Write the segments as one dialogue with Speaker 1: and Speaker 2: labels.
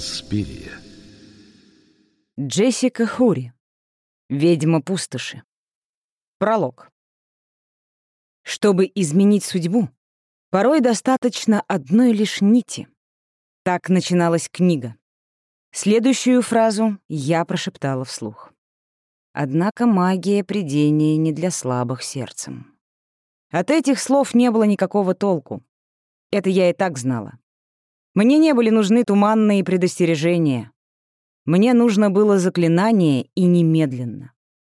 Speaker 1: Инспирия.
Speaker 2: Джессика Хури. Ведьма пустоши. Пролог. Чтобы изменить судьбу, порой достаточно одной лишь нити. Так начиналась книга. Следующую фразу я прошептала вслух. Однако магия придения не для слабых сердцем. От этих слов не было никакого толку. Это я и так знала. Мне не были нужны туманные предостережения. Мне нужно было заклинание и немедленно.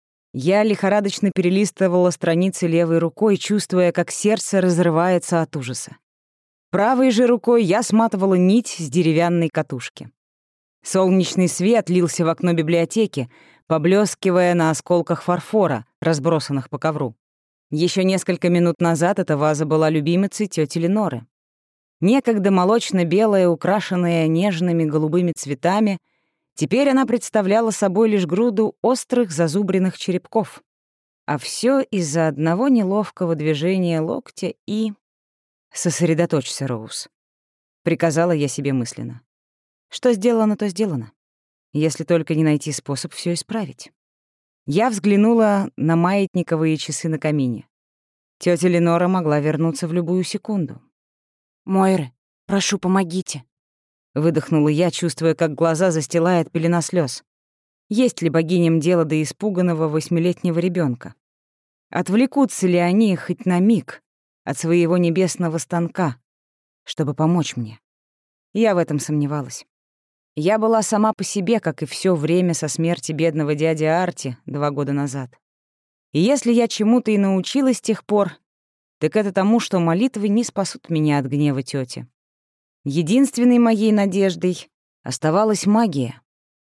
Speaker 2: Я лихорадочно перелистывала страницы левой рукой, чувствуя, как сердце разрывается от ужаса. Правой же рукой я сматывала нить с деревянной катушки. Солнечный свет лился в окно библиотеки, поблескивая на осколках фарфора, разбросанных по ковру. Еще несколько минут назад эта ваза была любимицей тети Леноры. Некогда молочно-белая, украшенная нежными голубыми цветами, теперь она представляла собой лишь груду острых зазубренных черепков. А все из-за одного неловкого движения локтя и... «Сосредоточься, Роуз», — приказала я себе мысленно. Что сделано, то сделано. Если только не найти способ все исправить. Я взглянула на маятниковые часы на камине. Тётя Ленора могла вернуться в любую секунду.
Speaker 3: «Мойра, прошу, помогите»,
Speaker 2: — выдохнула я, чувствуя, как глаза застилает пелена слез. Есть ли богиням дело до испуганного 8-летнего ребенка? Отвлекутся ли они хоть на миг от своего небесного станка, чтобы помочь мне? Я в этом сомневалась. Я была сама по себе, как и все время со смерти бедного дяди Арти 2 года назад. И если я чему-то и научилась с тех пор, так это тому, что молитвы не спасут меня от гнева тёти. Единственной моей надеждой оставалась магия.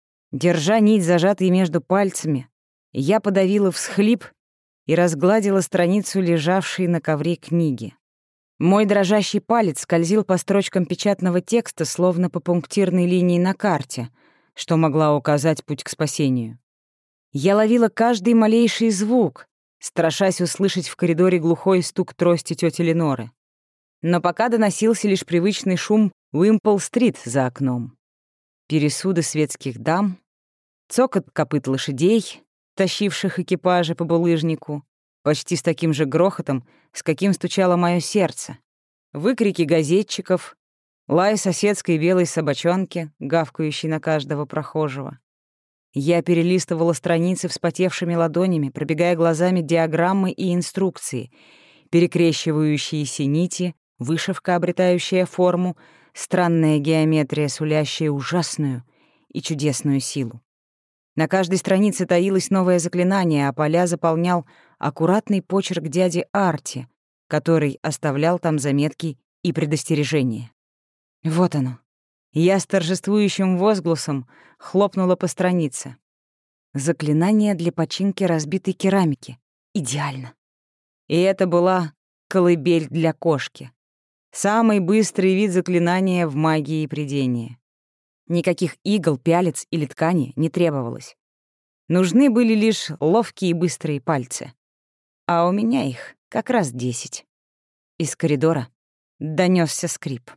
Speaker 2: Держа нить, зажатой между пальцами, я подавила всхлип и разгладила страницу лежавшей на ковре книги. Мой дрожащий палец скользил по строчкам печатного текста, словно по пунктирной линии на карте, что могла указать путь к спасению. Я ловила каждый малейший звук, страшась услышать в коридоре глухой стук трости тёти Леноры. Но пока доносился лишь привычный шум Уимпл-стрит за окном. Пересуды светских дам, цокот копыт лошадей, тащивших экипажи по булыжнику, почти с таким же грохотом, с каким стучало моё сердце, выкрики газетчиков, лай соседской белой собачонки, гавкающей на каждого прохожего. Я перелистывала страницы вспотевшими ладонями, пробегая глазами диаграммы и инструкции, перекрещивающиеся нити, вышивка, обретающая форму, странная геометрия, сулящая ужасную и чудесную силу. На каждой странице таилось новое заклинание, а поля заполнял аккуратный почерк дяди Арти, который оставлял там заметки и предостережения. Вот оно. Я с торжествующим возгласом хлопнула по странице. Заклинание для починки разбитой керамики. Идеально. И это была колыбель для кошки. Самый быстрый вид заклинания в магии придения. Никаких игл, пялец или ткани не требовалось. Нужны были лишь ловкие и быстрые пальцы. А у меня их как раз 10. Из коридора донёсся скрип.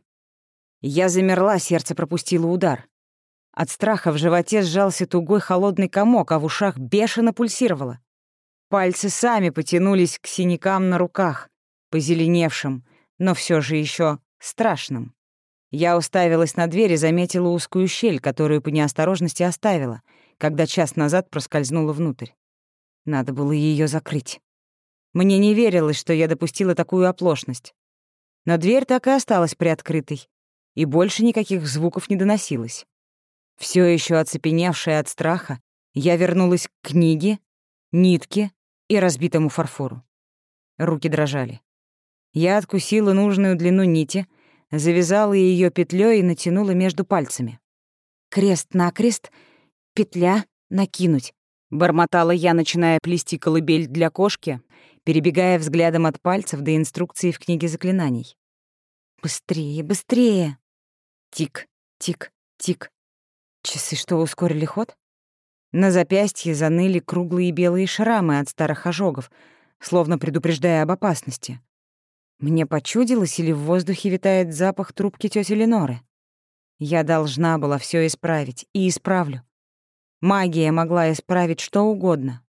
Speaker 2: Я замерла, сердце пропустило удар. От страха в животе сжался тугой холодный комок, а в ушах бешено пульсировало. Пальцы сами потянулись к синякам на руках, позеленевшим, но все же еще страшным. Я уставилась на дверь и заметила узкую щель, которую по неосторожности оставила, когда час назад проскользнула внутрь. Надо было ее закрыть. Мне не верилось, что я допустила такую оплошность. Но дверь так и осталась приоткрытой, и больше никаких звуков не доносилось. Все еще оцепеневшая от страха, я вернулась к книге, нитке и разбитому фарфору. Руки дрожали. Я откусила нужную длину нити, завязала ее петлей и натянула между пальцами. «Крест-накрест, петля, накинуть», — бормотала я, начиная плести колыбель для кошки, перебегая взглядом от пальцев до инструкции в книге заклинаний. «Быстрее, быстрее!» Тик, тик, тик. Часы что, ускорили ход? На запястье заныли круглые белые шрамы от старых ожогов, словно предупреждая об опасности. Мне почудилось, или в воздухе витает запах трубки тёти Леноры? Я должна была все исправить, и исправлю. Магия могла исправить что угодно.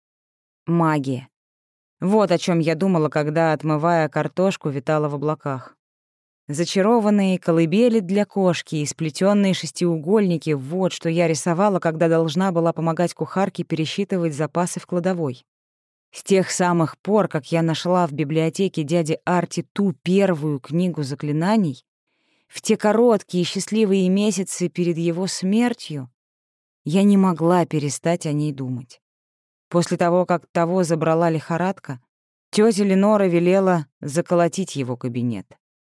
Speaker 2: Магия. Вот о чем я думала, когда, отмывая картошку, витала в облаках. Зачарованные колыбели для кошки и сплетённые шестиугольники — вот что я рисовала, когда должна была помогать кухарке пересчитывать запасы в кладовой. С тех самых пор, как я нашла в библиотеке дяди Арти ту первую книгу заклинаний, в те короткие счастливые месяцы перед его смертью, я не могла перестать о ней думать. После того, как того забрала лихорадка, тётя Ленора велела заколотить его кабинет.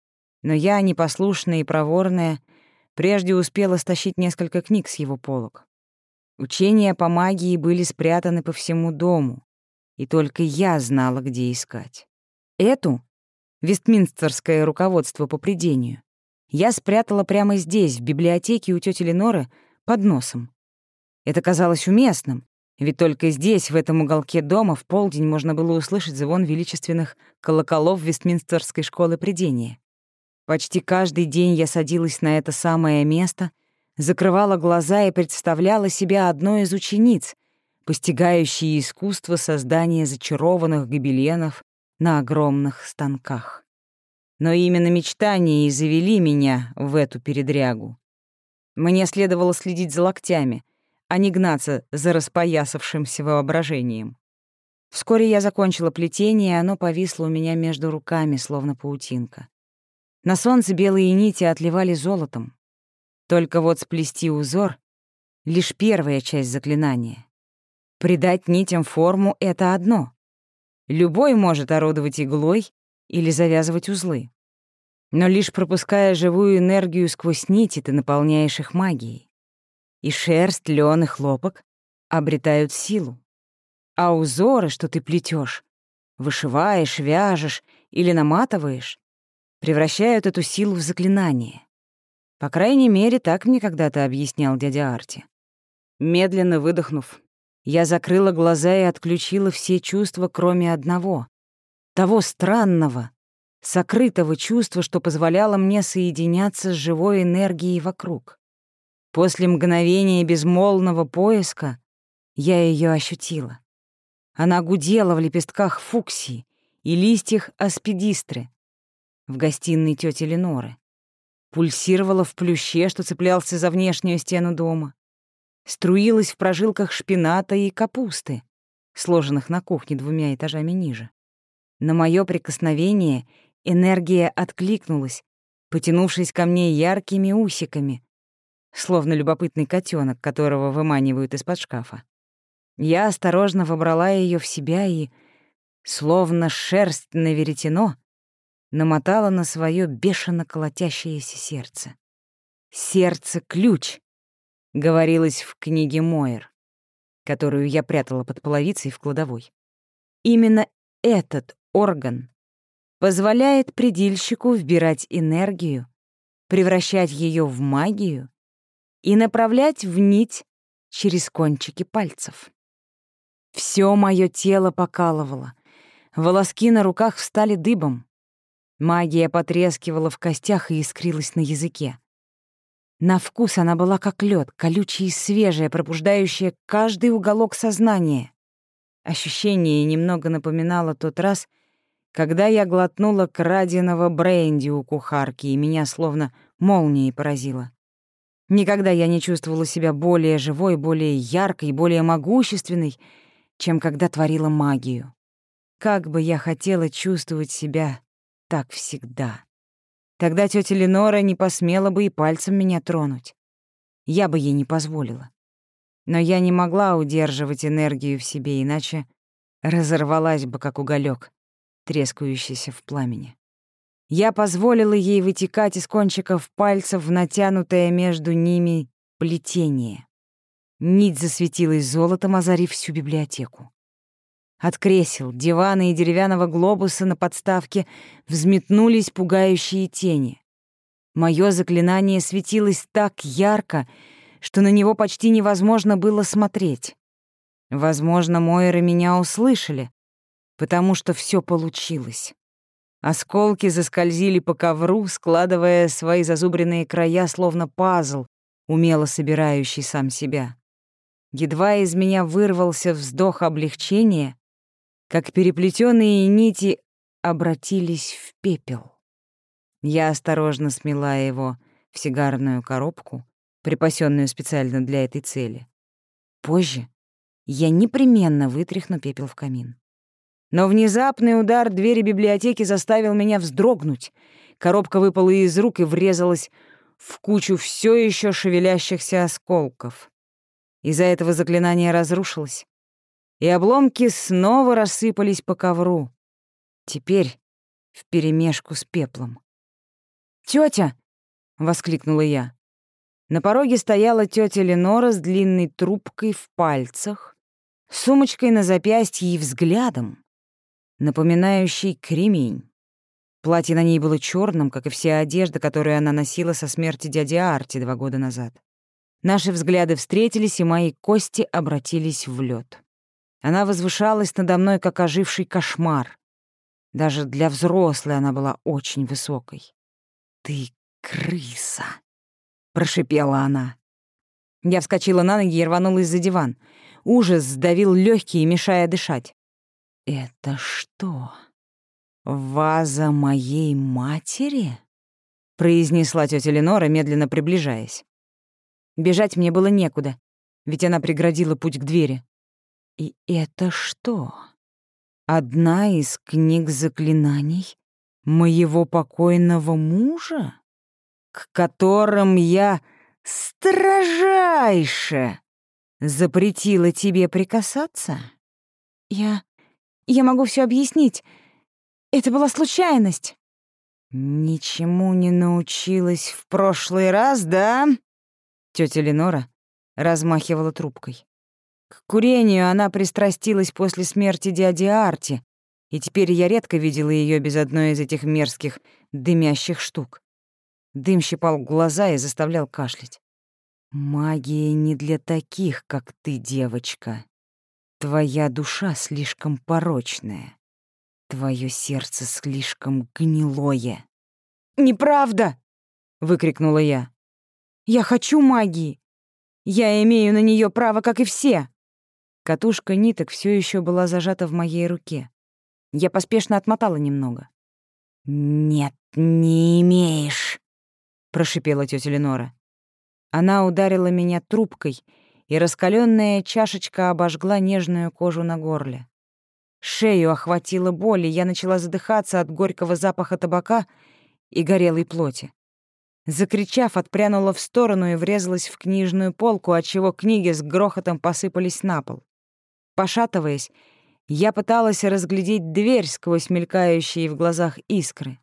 Speaker 2: Но я, непослушная и проворная, прежде успела стащить несколько книг с его полок. Учения по магии были спрятаны по всему дому, и только я знала, где искать. Эту, Вестминстерское руководство по придению, я спрятала прямо здесь, в библиотеке у тёти Леноры, под носом. Это казалось уместным, ведь только здесь, в этом уголке дома, в полдень можно было услышать звон величественных колоколов Вестминстерской школы придения. Почти каждый день я садилась на это самое место, закрывала глаза и представляла себя одной из учениц, постигающей искусство создания зачарованных гобеленов на огромных станках. Но именно мечтания и завели меня в эту передрягу. Мне следовало следить за локтями, а не гнаться за распоясавшимся воображением. Вскоре я закончила плетение, и оно повисло у меня между руками, словно паутинка. На солнце белые нити отливали золотом. Только вот сплести узор — лишь первая часть заклинания. Придать нитям форму — это одно. Любой может орудовать иглой или завязывать узлы. Но лишь пропуская живую энергию сквозь нити, ты наполняешь их магией. И шерсть, лен и хлопок обретают силу. А узоры, что ты плетёшь, вышиваешь, вяжешь или наматываешь, превращают эту силу в заклинание. По крайней мере, так мне когда-то объяснял дядя Арти. Медленно выдохнув, я закрыла глаза и отключила все чувства, кроме одного — того странного, сокрытого чувства, что позволяло мне соединяться с живой энергией вокруг. После мгновения безмолвного поиска я её ощутила. Она гудела в лепестках фуксии и листьях аспидистры в гостиной тёти Леноры, пульсировала в плюще, что цеплялся за внешнюю стену дома, струилась в прожилках шпината и капусты, сложенных на кухне 2 этажами ниже. На моё прикосновение энергия откликнулась, потянувшись ко мне яркими усиками, словно любопытный котёнок, которого выманивают из-под шкафа. Я осторожно вобрала её в себя и, словно шерсть на веретено, намотала на своё бешено колотящееся сердце. «Сердце-ключ», — говорилось в книге Мойер, которую я прятала под половицей в кладовой. Именно этот орган позволяет предильщику вбирать энергию, превращать её в магию и направлять в нить через кончики пальцев. Всё моё тело покалывало, волоски на руках встали дыбом. Магия потрескивала в костях и искрилась на языке. На вкус она была как лёд, колючая и свежая, пробуждающая каждый уголок сознания. Ощущение немного напоминало тот раз, когда я глотнула краденого бренди у кухарки, и меня словно молнией поразило. Никогда я не чувствовала себя более живой, более яркой, более могущественной, чем когда творила магию. Как бы я хотела чувствовать себя так всегда. Тогда тётя Ленора не посмела бы и пальцем меня тронуть. Я бы ей не позволила. Но я не могла удерживать энергию в себе, иначе разорвалась бы, как уголёк, трескающийся в пламени. Я позволила ей вытекать из кончиков пальцев в натянутое между ними плетение. Нить засветилась золотом, озарив всю библиотеку. От кресел, дивана и деревянного глобуса на подставке взметнулись пугающие тени. Моё заклинание светилось так ярко, что на него почти невозможно было смотреть. Возможно, Мойры меня услышали, потому что всё получилось. Осколки заскользили по ковру, складывая свои зазубренные края, словно пазл, умело собирающий сам себя. Едва из меня вырвался вздох облегчения, как переплетенные нити обратились в пепел. Я осторожно смела его в сигарную коробку, припасенную специально для этой цели. Позже я непременно вытряхну пепел в камин. Но внезапный удар двери библиотеки заставил меня вздрогнуть. Коробка выпала из рук и врезалась в кучу все еще шевелящихся осколков. Из-за этого заклинание разрушилось, и обломки снова рассыпались по ковру. Теперь вперемешку с пеплом. «Тётя!» — воскликнула я. На пороге стояла тётя Ленора с длинной трубкой в пальцах, сумочкой на запястье и взглядом, напоминающий кремень. Платье на ней было чёрным, как и вся одежда, которую она носила со смерти дяди Арти 2 года назад. Наши взгляды встретились, и мои кости обратились в лёд. Она возвышалась надо мной, как оживший кошмар. Даже для взрослой она была очень высокой. «Ты крыса!» — прошипела она. Я вскочила на ноги и рванулась за диван. Ужас сдавил легкие, мешая дышать. «Это что, ваза моей матери?» — произнесла тетя Ленора, медленно приближаясь. Бежать мне было некуда, ведь она преградила путь к двери. «И это что, одна из книг заклинаний моего покойного мужа, к которым я строжайше запретила тебе прикасаться?»
Speaker 3: Я могу все объяснить. Это была случайность.
Speaker 2: «Ничему не научилась в прошлый раз, да?» Тётя Ленора размахивала трубкой. К курению она пристрастилась после смерти дяди Арти, и теперь я редко видела её без одной из этих мерзких дымящих штук. Дым щипал глаза и заставлял кашлять. «Магия не для таких, как ты, девочка. Твоя душа слишком порочная. Твоё сердце слишком гнилое».
Speaker 3: «Неправда!» — выкрикнула я. «Я хочу магии. Я имею на неё право, как и все».
Speaker 2: Катушка ниток всё ещё была зажата в моей руке. Я поспешно отмотала немного. «Нет, не имеешь», — прошипела тётя Ленора. Она ударила меня трубкой, и раскалённая чашечка обожгла нежную кожу на горле. Шею охватила боль, и я начала задыхаться от горького запаха табака и горелой плоти. Закричав, отпрянула в сторону и врезалась в книжную полку, отчего книги с грохотом посыпались на пол. Пошатываясь, я пыталась разглядеть дверь сквозь мелькающие в глазах искры.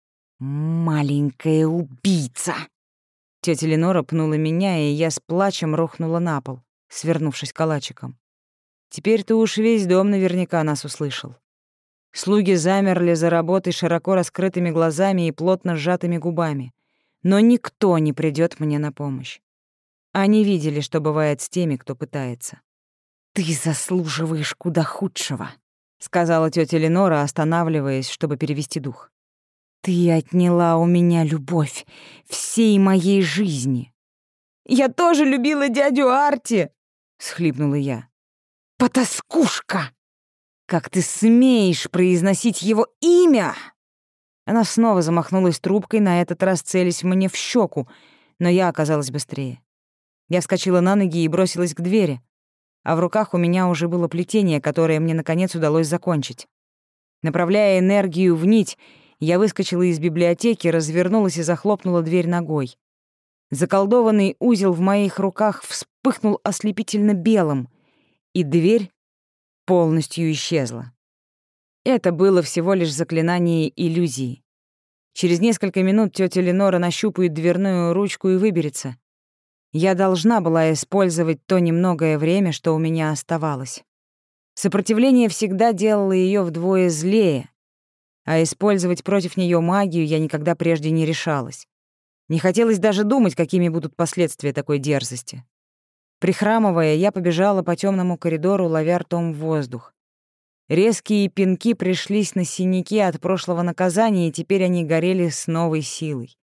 Speaker 2: «Маленькая убийца!» Тётя Ленора пнула меня, и я с плачем рухнула на пол, свернувшись калачиком. Теперь-то уж весь дом наверняка нас услышал. Слуги замерли за работой широко раскрытыми глазами и плотно сжатыми губами. Но никто не придёт мне на помощь. Они видели, что бывает с теми, кто пытается. «Ты заслуживаешь куда худшего», — сказала тётя Ленора, останавливаясь, чтобы перевести дух. «Ты отняла у меня любовь всей моей жизни».
Speaker 3: «Я тоже любила дядю Арти!»
Speaker 2: — всхлипнула я. «Потаскушка! Как ты смеешь произносить его имя?» Она снова замахнулась трубкой, на этот раз целясь мне в щеку, но я оказалась быстрее. Я вскочила на ноги и бросилась к двери, а в руках у меня уже было плетение, которое мне, наконец, удалось закончить. Направляя энергию в нить, я выскочила из библиотеки, развернулась и захлопнула дверь ногой. Заколдованный узел в моих руках вспыхнул ослепительно белым, и дверь полностью исчезла. Это было всего лишь заклинание иллюзии. Через несколько минут тётя Ленора нащупает дверную ручку и выберется. Я должна была использовать то немногое время, что у меня оставалось. Сопротивление всегда делало её вдвое злее, а использовать против неё магию я никогда прежде не решалась. Не хотелось даже думать, какими будут последствия такой дерзости. Прихрамывая, я побежала по тёмному коридору, ловя ртом воздух. Резкие пинки пришлись на синяки от прошлого наказания, и теперь они горели с новой силой.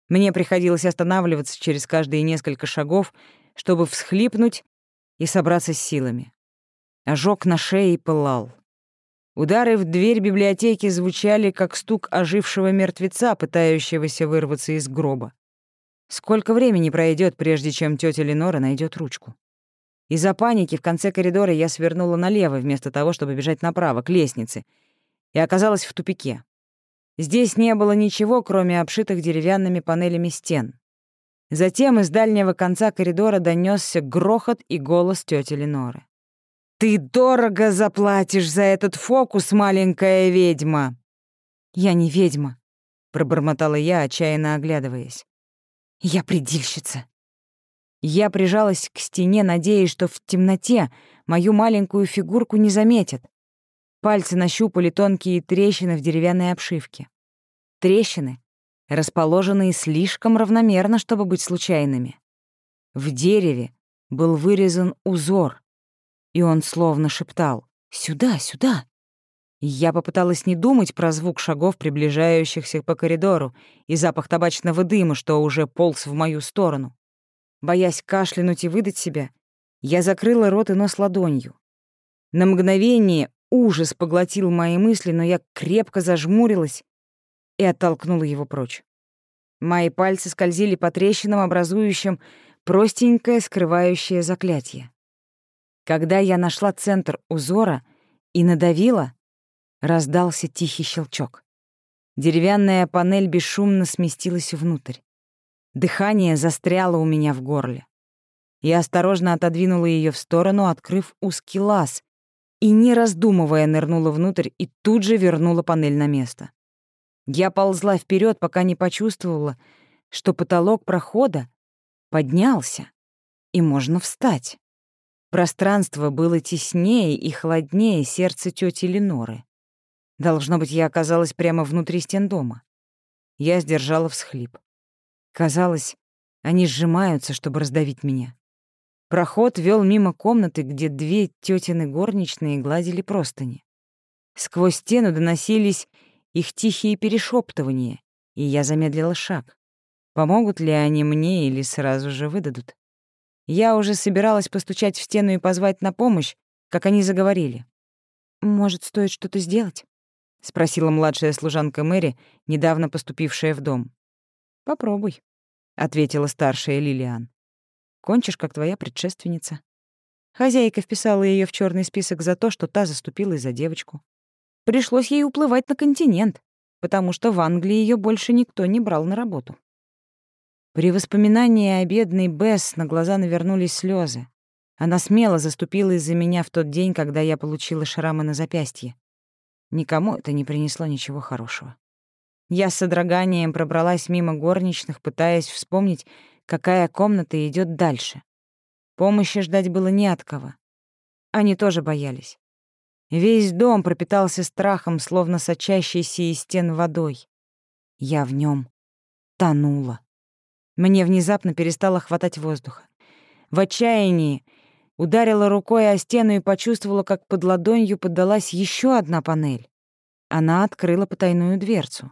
Speaker 2: Мне приходилось останавливаться через каждые несколько шагов, чтобы всхлипнуть и собраться с силами. Ожог на шее пылал. Удары в дверь библиотеки звучали, как стук ожившего мертвеца, пытающегося вырваться из гроба. Сколько времени пройдет, прежде чем тётя Ленора найдет ручку? Из-за паники в конце коридора я свернула налево, вместо того, чтобы бежать направо, к лестнице, и оказалась в тупике. Здесь не было ничего, кроме обшитых деревянными панелями стен. Затем из дальнего конца коридора донёсся грохот и голос тёти Леноры. «Ты дорого заплатишь за этот фокус, маленькая ведьма!» «Я не ведьма», — пробормотала я, отчаянно оглядываясь. «Я предильщица». Я прижалась к стене, надеясь, что в темноте мою маленькую фигурку не заметят. Пальцы нащупали тонкие трещины в деревянной обшивке. Трещины, расположенные слишком равномерно, чтобы быть случайными. В дереве был вырезан узор, и он словно шептал: «Сюда, сюда!». Я попыталась не думать про звук шагов, приближающихся по коридору, и запах табачного дыма, что уже полз в мою сторону. Боясь кашлянуть и выдать себя, я закрыла рот и нос ладонью. На мгновение ужас поглотил мои мысли, но я крепко зажмурилась и оттолкнула его прочь. Мои пальцы скользили по трещинам, образующим простенькое скрывающее заклятие. Когда я нашла центр узора и надавила, раздался тихий щелчок. Деревянная панель бесшумно сместилась внутрь. Дыхание застряло у меня в горле. Я осторожно отодвинула ее в сторону, открыв узкий лаз, и, не раздумывая, нырнула внутрь и тут же вернула панель на место. Я ползла вперед, пока не почувствовала, что потолок прохода поднялся, и можно встать. Пространство было теснее и холоднее сердца тети Леноры. Должно быть, я оказалась прямо внутри стен дома. Я сдержала всхлип. Казалось, они сжимаются, чтобы раздавить меня. Проход вел мимо комнаты, где две тётины горничные гладили простыни. Сквозь стену доносились их тихие перешептывания, и я замедлила шаг. Помогут ли они мне или сразу же выдадут? Я уже собиралась постучать в стену и позвать на помощь, как они заговорили. «Может, стоит что-то сделать?» — спросила младшая служанка Мэри, недавно поступившая в дом. «Попробуй», — ответила старшая Лилиан. «Кончишь, как твоя предшественница». Хозяйка вписала ее в черный список за то, что та заступилась за девочку. Пришлось ей уплывать на континент, потому что в Англии ее больше никто не брал на работу. При воспоминании о бедной Бесс на глаза навернулись слезы. Она смело заступилась за меня в тот день, когда я получила шрамы на запястье. Никому это не принесло ничего хорошего. Я с содроганием пробралась мимо горничных, пытаясь вспомнить, какая комната идет дальше. Помощи ждать было не от кого. Они тоже боялись. Весь дом пропитался страхом, словно сочащейся из стен водой. Я в нем тонула. Мне внезапно перестало хватать воздуха. В отчаянии ударила рукой о стену и почувствовала, как под ладонью поддалась еще одна панель. Она открыла потайную дверцу.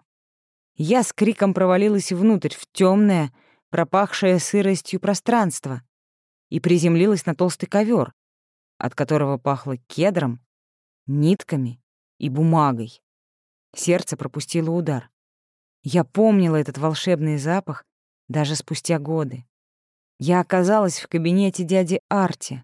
Speaker 2: Я с криком провалилась внутрь, в темное, пропахшее сыростью пространство, и приземлилась на толстый ковер, от которого пахло кедром, нитками и бумагой. Сердце пропустило удар. Я помнила этот волшебный запах даже спустя годы. Я оказалась в кабинете дяди Арти.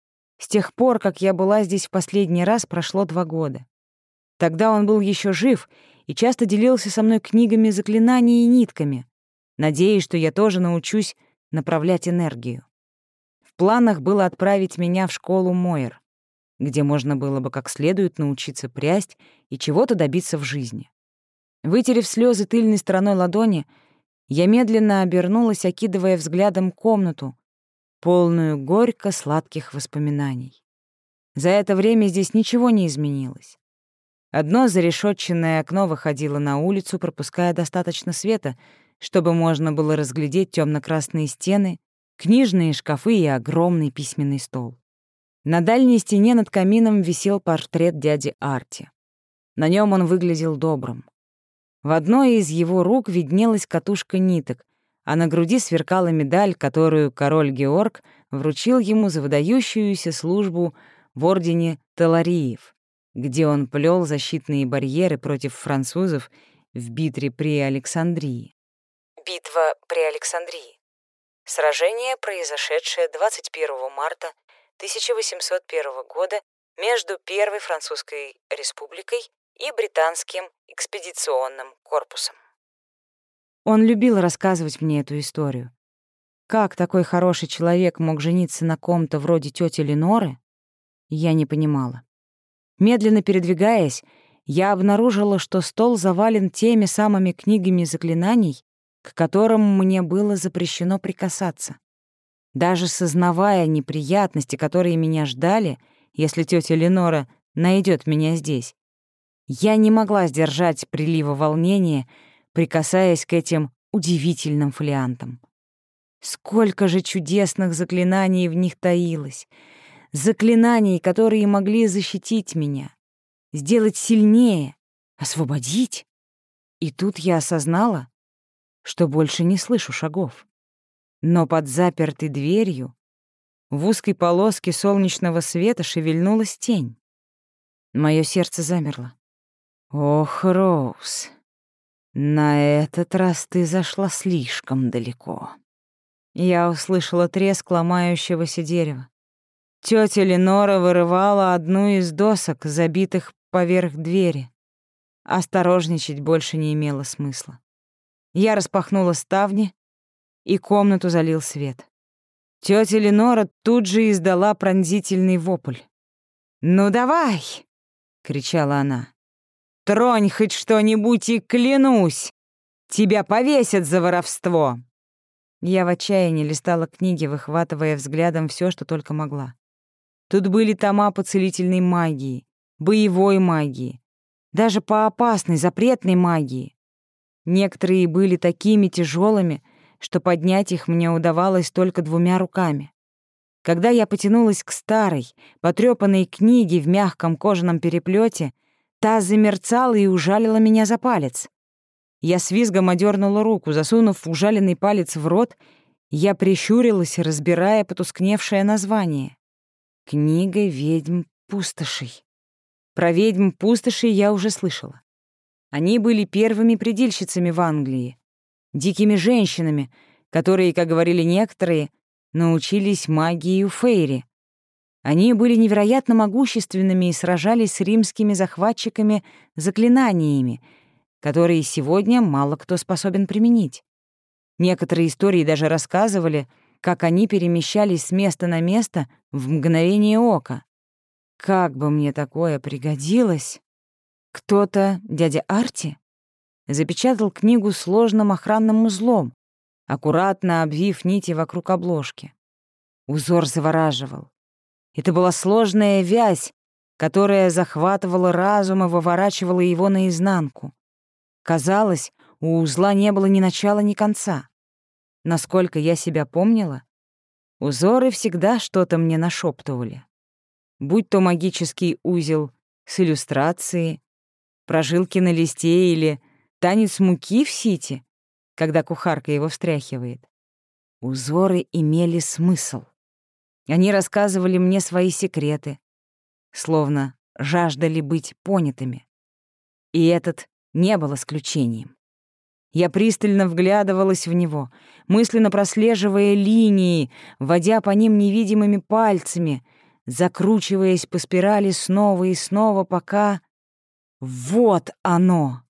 Speaker 2: С тех пор, как я была здесь в последний раз, прошло 2 года. Тогда он был еще жив и часто делился со мной книгами заклинаний и нитками, надеясь, что я тоже научусь направлять энергию. В планах было отправить меня в школу Мойер, где можно было бы как следует научиться прясть и чего-то добиться в жизни. Вытерев слезы тыльной стороной ладони, я медленно обернулась, окидывая взглядом комнату, полную горько-сладких воспоминаний. За это время здесь ничего не изменилось. Одно зарешетченное окно выходило на улицу, пропуская достаточно света, чтобы можно было разглядеть темно-красные стены, книжные шкафы и огромный письменный стол. На дальней стене над камином висел портрет дяди Арти. На нем он выглядел добрым. В одной из его рук виднелась катушка ниток, а на груди сверкала медаль, которую король Георг вручил ему за выдающуюся службу в ордене Талариев, где он плел защитные барьеры против французов в битве при Александрии. Битва при Александрии. Сражение, произошедшее 21 марта 1801 года между Первой Французской Республикой и Британским экспедиционным корпусом. Он любил рассказывать мне эту историю. Как такой хороший человек мог жениться на ком-то вроде тети Леноры, я не понимала. Медленно передвигаясь, я обнаружила, что стол завален теми самыми книгами заклинаний, к которым мне было запрещено прикасаться. Даже сознавая неприятности, которые меня ждали, если тетя Ленора найдет меня здесь, я не могла сдержать прилива волнения, прикасаясь к этим удивительным фолиантам. Сколько же чудесных заклинаний в них таилось! Заклинаний, которые могли защитить меня, сделать сильнее, освободить. И тут я осознала, что больше не слышу шагов. Но под запертой дверью в узкой полоске солнечного света шевельнулась тень. Моё сердце замерло. «Ох, Роуз, на этот раз ты зашла слишком далеко». Я услышала треск ломающегося дерева. Тётя Ленора вырывала одну из досок, забитых поверх двери. Осторожничать больше не имело смысла. Я распахнула ставни, и комнату залил свет. Тётя Ленора тут же издала пронзительный вопль. «Ну давай!» — кричала она. «Тронь хоть что-нибудь, и клянусь, тебя повесят за воровство!» Я в отчаянии листала книги, выхватывая взглядом всё, что только могла. Тут были тома по целительной магии, боевой магии, даже по опасной, запретной магии. Некоторые были такими тяжелыми, что поднять их мне удавалось только 2 руками. Когда я потянулась к старой, потрёпанной книге в мягком кожаном переплёте, та замерцала и ужалила меня за палец. Я с визгом одернула руку, засунув ужаленный палец в рот, я прищурилась, разбирая потускневшее название. «Книга ведьм-пустошей». Про ведьм-пустошей я уже слышала. Они были первыми предильщицами в Англии, дикими женщинами, которые, как говорили некоторые, научились магии у фейри. Они были невероятно могущественными и сражались с римскими захватчиками заклинаниями, которые сегодня мало кто способен применить. Некоторые истории даже рассказывали, как они перемещались с места на место в мгновение ока. Как бы мне такое пригодилось! Кто-то, дядя Арти, запечатал книгу сложным охранным узлом, аккуратно обвив нити вокруг обложки. Узор завораживал. Это была сложная вязь, которая захватывала разум и выворачивала его наизнанку. Казалось, у узла не было ни начала, ни конца. Насколько я себя помнила, узоры всегда что-то мне нашептывали. Будь то магический узел с иллюстрацией, прожилки на листе или танец муки в сите, когда кухарка его встряхивает. Узоры имели смысл. Они рассказывали мне свои секреты, словно жаждали быть понятыми. И этот не был исключением. Я пристально вглядывалась в него, мысленно прослеживая линии, водя по ним невидимыми пальцами, закручиваясь по спирали снова и снова, пока... Вот оно!